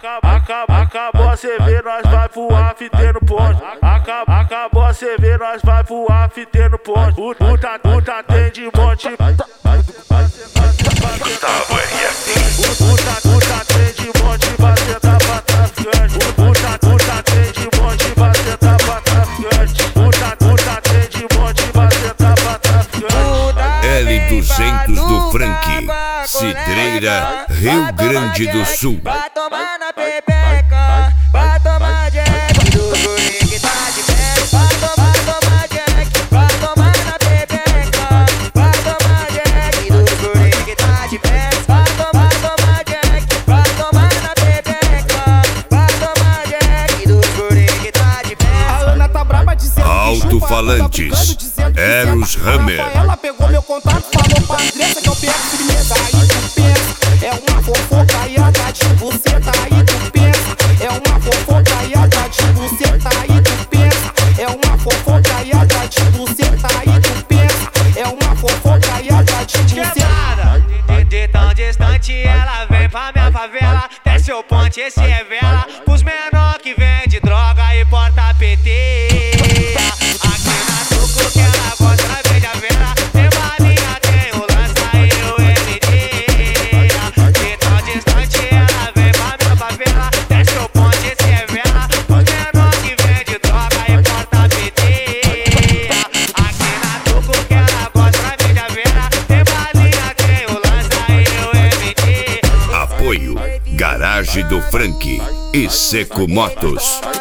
Acabou a CV, nós vai pro after no ponte. Acabou a CV, nós vai pro after no ponte. Puta tem de monte. Gustavo RS. Puta tem de monte pra sentar pra traficante. Puta tem de monte pra sentar pra traficante. Puta tem de monte pra sentar pra traficante. L200 do Frank, Cidreira, Rio Grande do Sul. Vai tomar na pepeca, vai tomar Jack do guri que tá de pé. Vai tomar Jack, vai tomar na pepeca, vai tomar Jack do guri que tá de pé. Vai tomar Jack, vai tomar na pepeca, vai tomar Jack do guri que tá de pé. A Ana tá braba dizendo Alto-falantes, Eros Hammer. Ela pegou meu contato, falou pra Andressa que eu pego firmeza. Aí tu pensa, é uma fofocaiada de buceta. Aí tu pensa, é uma fofocaiada de buceta. Aí tu pensa, é uma fofocaiada de buceta. Aí tu pensa, é uma fofocaiada de buceta. De tão distante ela vem pra minha favela. Desce o ponte, esse é vela. Pros menor que vende droga e porta PT. Aqui na Tucu que ela gosta, ela vende a vela. Tem balinha, tem o lança e o MD. De tão distante ela vem pra minha favela. Desce o ponte, esse é vela. Pros menor que vende droga e porta PT. Aqui na Tucu que ela gosta, ela vende a vela. Tem balinha, tem o lança e o MD. Apoio Garagem do Frank e Seco Motos.